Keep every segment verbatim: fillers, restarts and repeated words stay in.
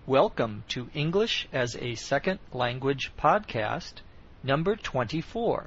Welcome to English as a Second Language podcast, number twenty-four.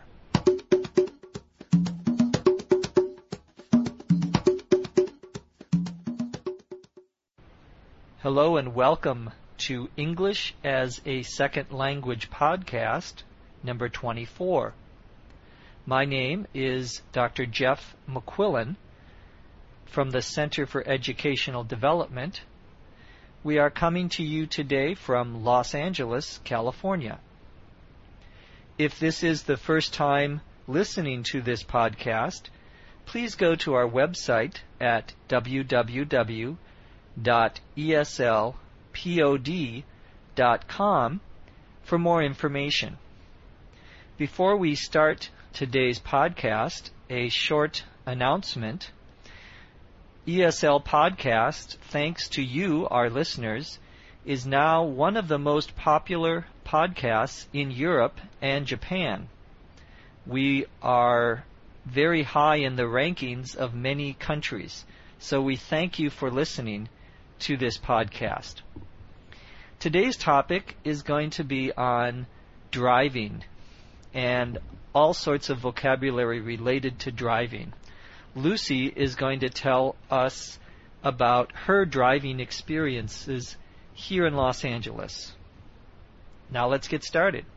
Hello and welcome to English as a Second Language podcast, number twenty-four. My name is Doctor Jeff McQuillan from the Center for Educational Development. We are coming to you today from Los Angeles, California. If this is the first time listening to this podcast, please go to our website at w w w dot e s l pod dot com for more information. Before we start today's podcast, a short announcement. E S L Podcast, thanks to you, our listeners, is now one of the most popular podcasts in Europe and Japan. We are very high in the rankings of many countries, so we thank you for listening to this podcast. Today's topic is going to be on driving and all sorts of vocabulary related to driving. Lucy is going to tell us about her driving experiences here in Los Angeles. Now let's get started.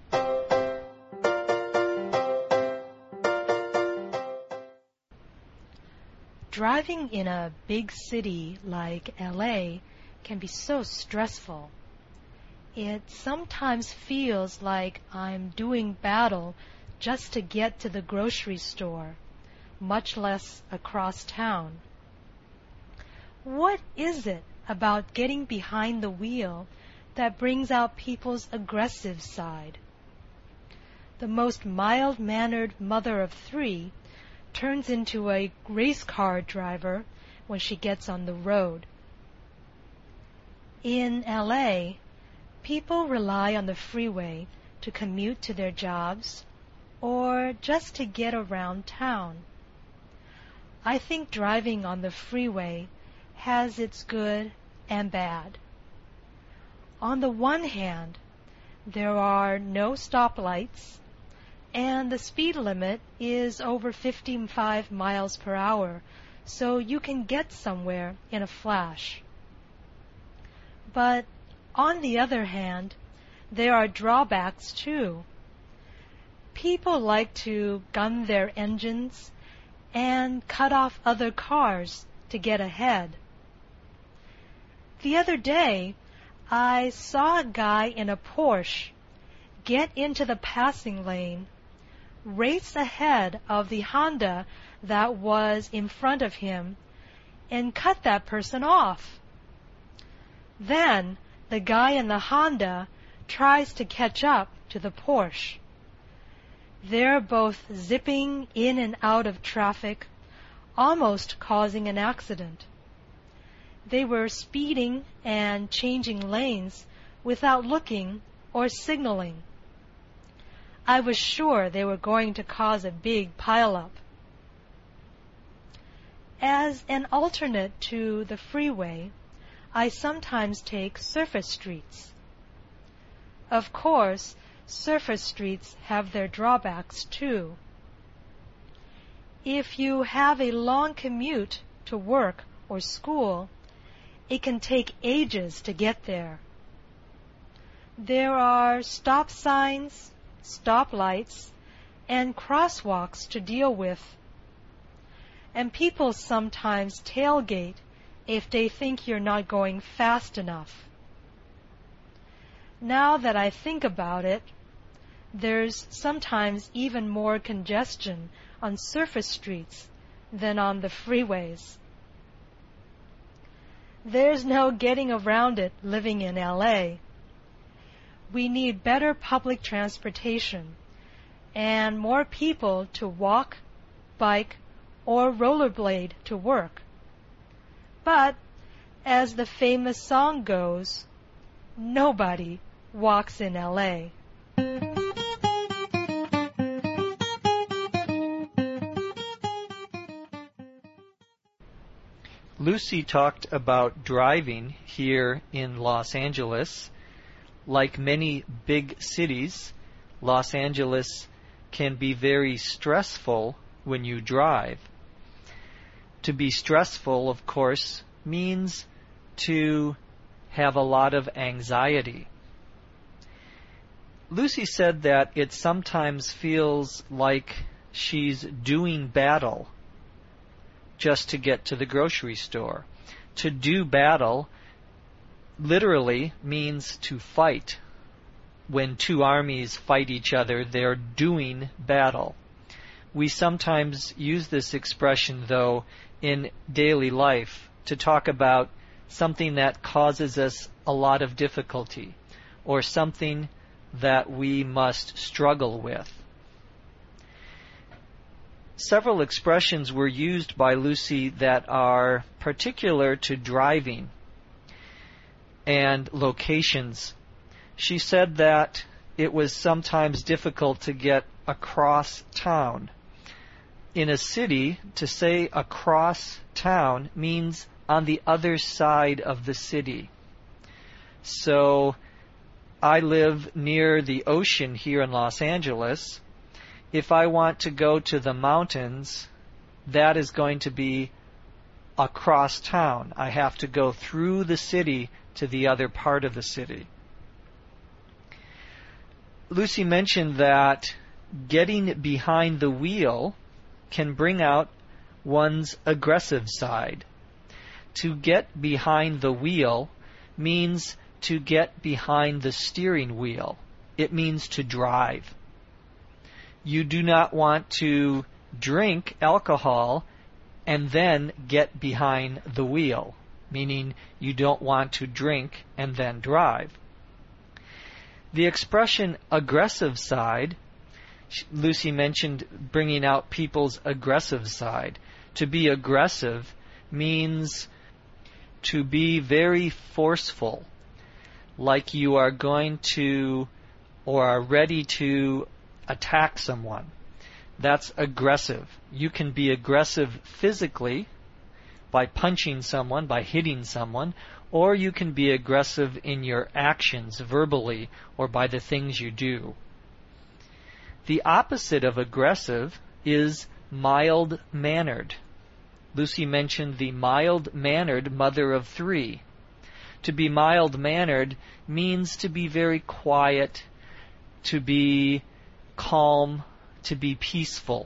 Driving in a big city like L A can be so stressful. It sometimes feels like I'm doing battle just to get to the grocery store, much less across town. What is it about getting behind the wheel that brings out people's aggressive side? The most mild-mannered mother of three turns into a race car driver when she gets on the road. In L A, people rely on the freeway to commute to their jobs or just to get around town. I think driving on the freeway has its good and bad. On the one hand, there are no stoplights, and the speed limit is over fifty-five miles per hour, so you can get somewhere in a flash. But on the other hand, there are drawbacks too. People like to gun their engines and cut off other cars to get ahead. The other day, I saw a guy in a Porsche get into the passing lane, race ahead of the Honda that was in front of him, and cut that person off. Then, the guy in the Honda tries to catch up to the Porsche. They're both zipping in and out of traffic, almost causing an accident. They were speeding and changing lanes without looking or signaling. I was sure they were going to cause a big pileup. As an alternate to the freeway, I sometimes take surface streets. Of course, surface streets have their drawbacks too. If you have a long commute to work or school, it can take ages to get there. There are stop signs, stoplights, and crosswalks to deal with. And people sometimes tailgate if they think you're not going fast enough. Now that I think about it, there's sometimes even more congestion on surface streets than on the freeways. There's no getting around it living in L A. We need better public transportation and more people to walk, bike, or rollerblade to work. But, as the famous song goes, nobody walks in L A. Lucy talked about driving here in Los Angeles. Like many big cities, Los Angeles can be very stressful when you drive. To be stressful, of course, means to have a lot of anxiety. Lucy said that it sometimes feels like she's doing battle just to get to the grocery store. To do battle literally means to fight. When two armies fight each other, they're doing battle. We sometimes use this expression, though, in daily life to talk about something that causes us a lot of difficulty or something that we must struggle with. Several expressions were used by Lucy that are particular to driving and locations. She said that it was sometimes difficult to get across town. In a city, to say across town means on the other side of the city. So, I live near the ocean here in Los Angeles. If I want to go to the mountains, that is going to be across town. I have to go through the city to the other part of the city. Lucy mentioned that getting behind the wheel can bring out one's aggressive side. To get behind the wheel means to get behind the steering wheel. It means to drive. You do not want to drink alcohol and then get behind the wheel, meaning you don't want to drink and then drive. The expression aggressive side, Lucy mentioned bringing out people's aggressive side. To be aggressive means to be very forceful, like you are going to or are ready to attack someone. That's aggressive. You can be aggressive physically by punching someone, by hitting someone, or you can be aggressive in your actions verbally or by the things you do. The opposite of aggressive is mild-mannered. Lucy mentioned the mild-mannered mother of three. To be mild-mannered means to be very quiet, to be calm, to be peaceful.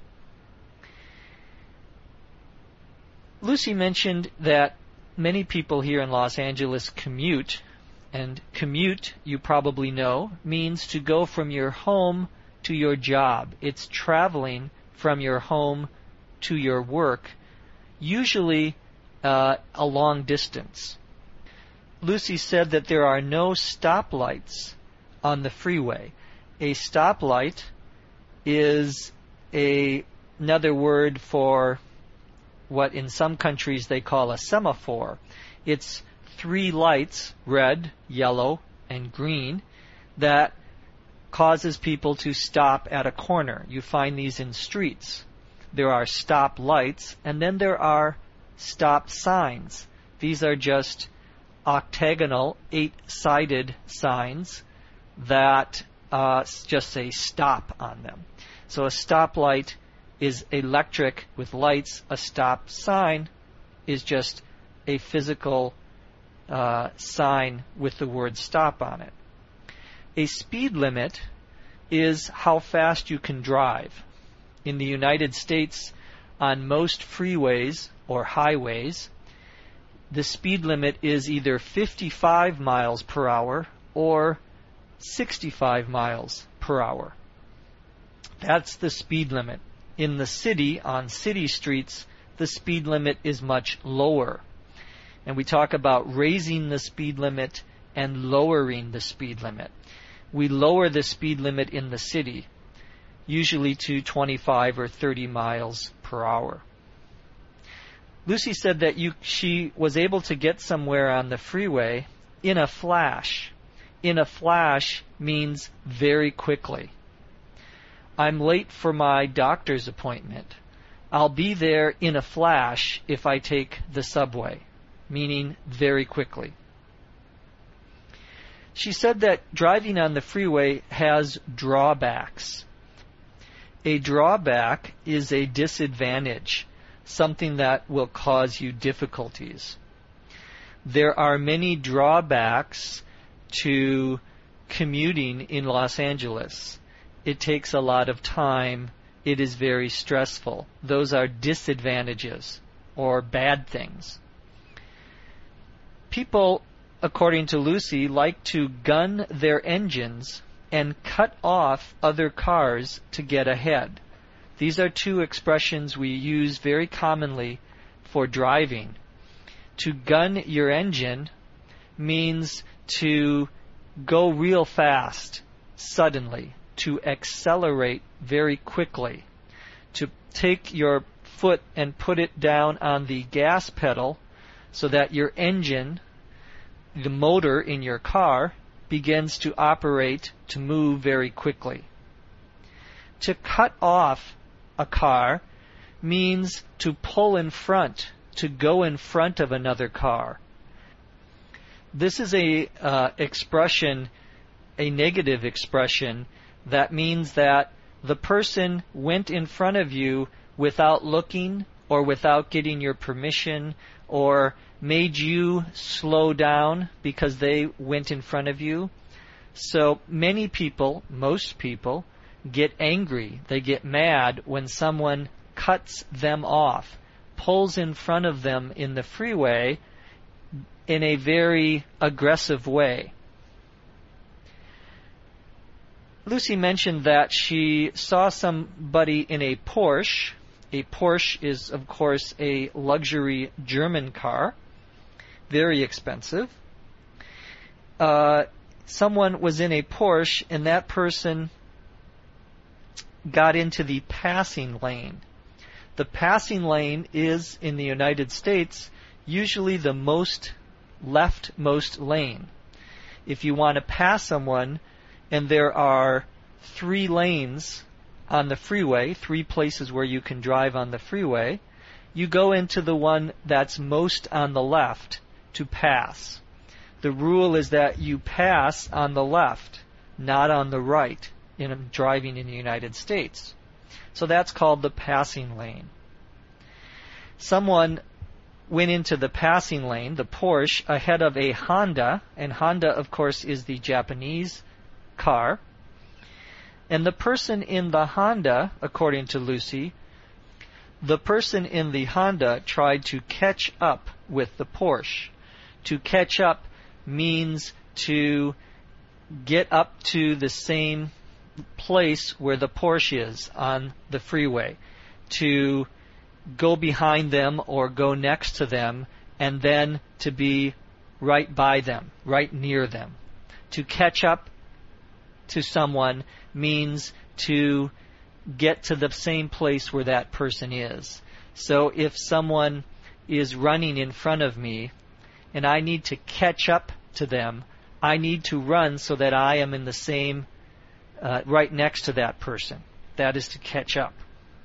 Lucy mentioned that many people here in Los Angeles commute, and commute, you probably know, means to go from your home to your job. It's traveling from your home to your work, usually uh, a long distance. Lucy said that there are no stoplights on the freeway. A stoplight is a, another word for what in some countries they call a semaphore. It's three lights, red, yellow, and green, that causes people to stop at a corner. You find these in streets. There are stop lights, and then there are stop signs. These are just octagonal, eight-sided signs that uh, just say stop on them. So a stoplight is electric with lights. A stop sign is just a physical uh, sign with the word stop on it. A speed limit is how fast you can drive. In the United States, on most freeways or highways, the speed limit is either fifty-five miles per hour or sixty-five miles per hour. That's the speed limit. In the city, on city streets, the speed limit is much lower. And we talk about raising the speed limit and lowering the speed limit. We lower the speed limit in the city, usually to twenty-five or thirty miles per hour. Lucy said that you, she was able to get somewhere on the freeway in a flash. In a flash means very quickly. I'm late for my doctor's appointment. I'll be there in a flash if I take the subway, meaning very quickly. She said that driving on the freeway has drawbacks. A drawback is a disadvantage, something that will cause you difficulties. There are many drawbacks to commuting in Los Angeles. It takes a lot of time. It is very stressful. Those are disadvantages or bad things. People, according to Lucy, like to gun their engines and cut off other cars to get ahead. These are two expressions we use very commonly for driving. To gun your engine means to go real fast, suddenly, to accelerate very quickly, to take your foot and put it down on the gas pedal so that your engine, the motor in your car, begins to operate, to move very quickly. To cut off a car means to pull in front, to go in front of another car. This is a uh, expression, a negative expression, that means that the person went in front of you without looking or without getting your permission, or made you slow down because they went in front of you. So many people, most people, get angry. They get mad when someone cuts them off, pulls in front of them in the freeway in a very aggressive way. Lucy mentioned that she saw somebody in a Porsche. A Porsche is, of course, a luxury German car, very expensive. Uh, someone was in a Porsche, and that person got into the passing lane. The passing lane is, in the United States, usually the most leftmost lane. If you want to pass someone, and there are three lanes on the freeway, three places where you can drive on the freeway, you go into the one that's most on the left to pass. The rule is that you pass on the left, not on the right, in driving in the United States. So that's called the passing lane. Someone went into the passing lane, the Porsche, ahead of a Honda, and Honda, of course, is the Japanese car. And the person in the Honda, according to Lucy, the person in the Honda tried to catch up with the Porsche. To catch up means to get up to the same place where the Porsche is on the freeway, to go behind them or go next to them, and then to be right by them, right near them. To catch up to someone means to get to the same place where that person is. So if someone is running in front of me and I need to catch up to them, I need to run so that I am in the same, uh, right next to that person. That is to catch up.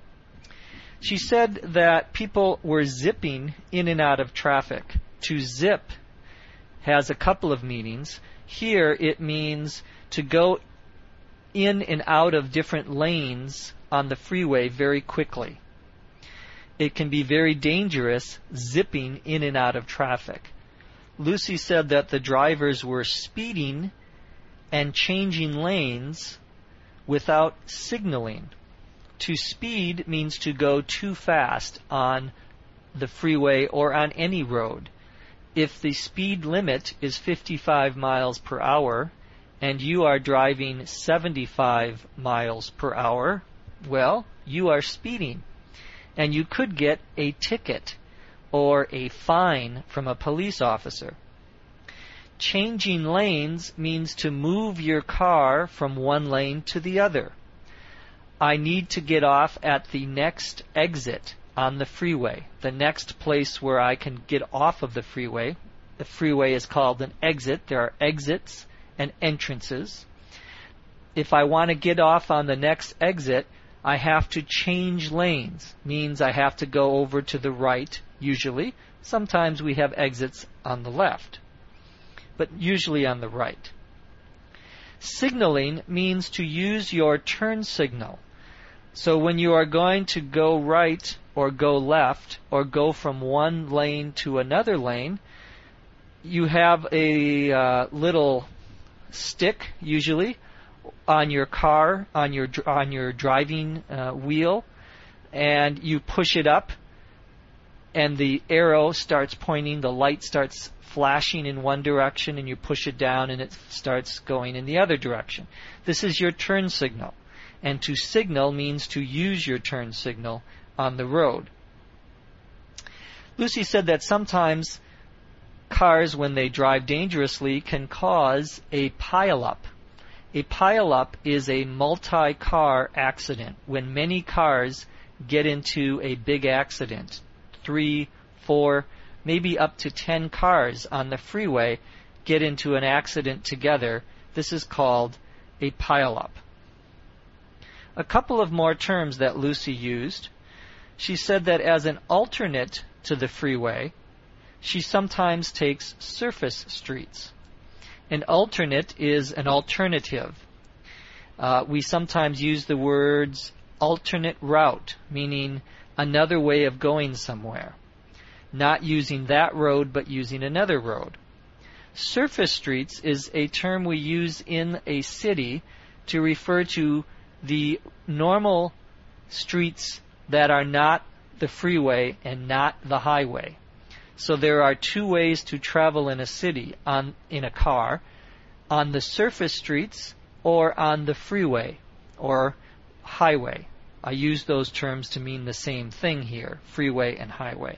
She said that people were zipping in and out of traffic. To zip has a couple of meanings. Here it means to go in and out of different lanes on the freeway very quickly. It can be very dangerous zipping in and out of traffic. Lucy said that the drivers were speeding and changing lanes without signaling. To speed means to go too fast on the freeway or on any road. If the speed limit is fifty-five miles per hour and you are driving seventy-five miles per hour, well, you are speeding. And you could get a ticket or a fine from a police officer. Changing lanes means to move your car from one lane to the other. I need to get off at the next exit on the freeway, the next place where I can get off of the freeway. The freeway is called an exit. There are exits and entrances. If I want to get off on the next exit, I have to change lanes. Means I have to go over to the right, usually. Sometimes we have exits on the left, but usually on the right. Signaling means to use your turn signal. So when you are going to go right or go left or go from one lane to another lane, you have a uh, little stick, usually, on your car, on your on your driving uh, wheel, and you push it up, and the arrow starts pointing, the light starts flashing in one direction, and you push it down, and it starts going in the other direction. This is your turn signal. And to signal means to use your turn signal on the road. Lucy said that sometimes cars, when they drive dangerously, can cause a pileup. A pileup is a multi-car accident when many cars get into a big accident. Three, four, maybe up to ten cars on the freeway get into an accident together. This is called a pileup. A couple of more terms that Lucy used. She said that as an alternate to the freeway, she sometimes takes surface streets. An alternate is an alternative. Uh, we sometimes use the words alternate route, meaning another way of going somewhere. Not using that road, but using another road. Surface streets is a term we use in a city to refer to the normal streets that are not the freeway and not the highway. So there are two ways to travel in a city, on in a car, on the surface streets or on the freeway or highway. I use those terms to mean the same thing here, freeway and highway.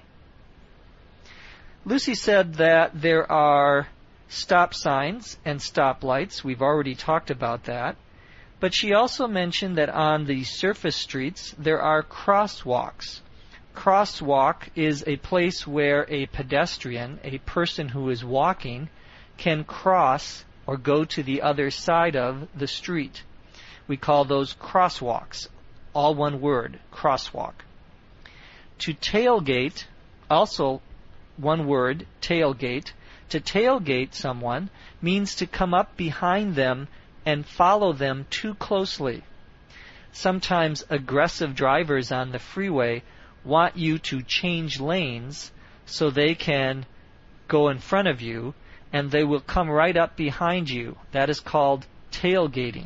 Lucy said that there are stop signs and stoplights. We've already talked about that. But she also mentioned that on the surface streets there are crosswalks. Crosswalk is a place where a pedestrian, a person who is walking, can cross or go to the other side of the street. We call those crosswalks. All one word, crosswalk. To tailgate, also one word, tailgate. To tailgate someone means to come up behind them and follow them too closely. Sometimes aggressive drivers on the freeway want you to change lanes so they can go in front of you, and they will come right up behind you. That is called tailgating.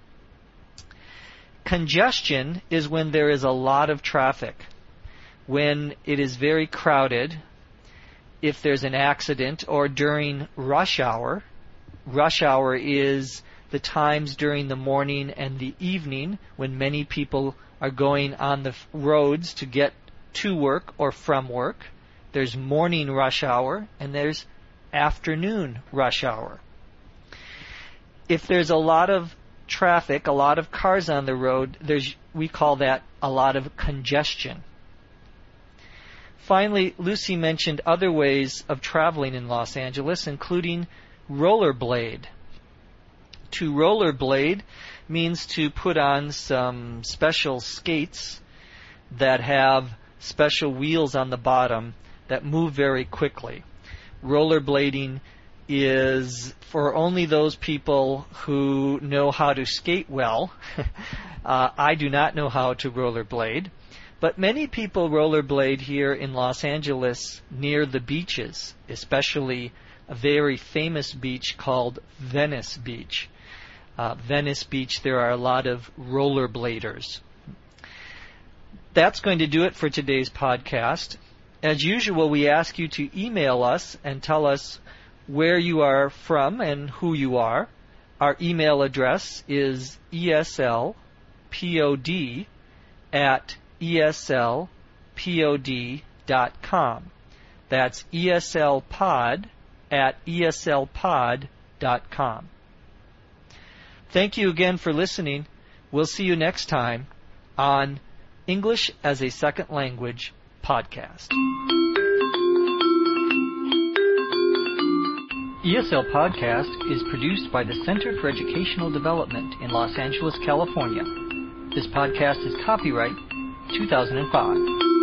Congestion is when there is a lot of traffic, when it is very crowded, if there's an accident, or during rush hour. Rush hour is the times during the morning and the evening when many people are going on the roads to get to work or from work. There's morning rush hour and there's afternoon rush hour. If there's a lot of traffic, a lot of cars on the road, there's we call that a lot of congestion. Finally, Lucy mentioned other ways of traveling in Los Angeles, including rollerblade. To rollerblade means to put on some special skates that have special wheels on the bottom that move very quickly. Rollerblading is for only those people who know how to skate well. uh, I do not know how to rollerblade, but many people rollerblade here in Los Angeles near the beaches, especially a very famous beach called Venice Beach. Uh, Venice Beach, there are a lot of rollerbladers. That's going to do it for today's podcast. As usual, we ask you to email us and tell us where you are from and who you are. Our email address is eslpod at eslpod dot com. That's eslpod at eslpod dot com. Thank you again for listening. We'll see you next time on English as a Second Language podcast. E S L Podcast is produced by the Center for Educational Development in Los Angeles, California. This podcast is copyright two thousand five.